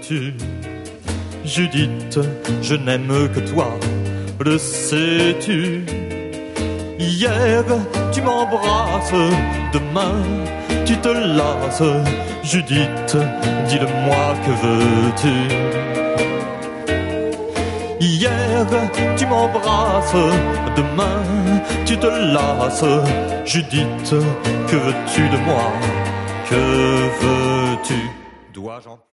veux-tu? Judith, je n'aime que toi, le sais-tu? Hier, tu m'embrasses, demain, tu te lasses. Judith, dis-le-moi, que veux-tu? Hier, tu m'embrasses, demain, tu te lasses. Judith, que veux-tu de moi? Que veux-tu? Dois-je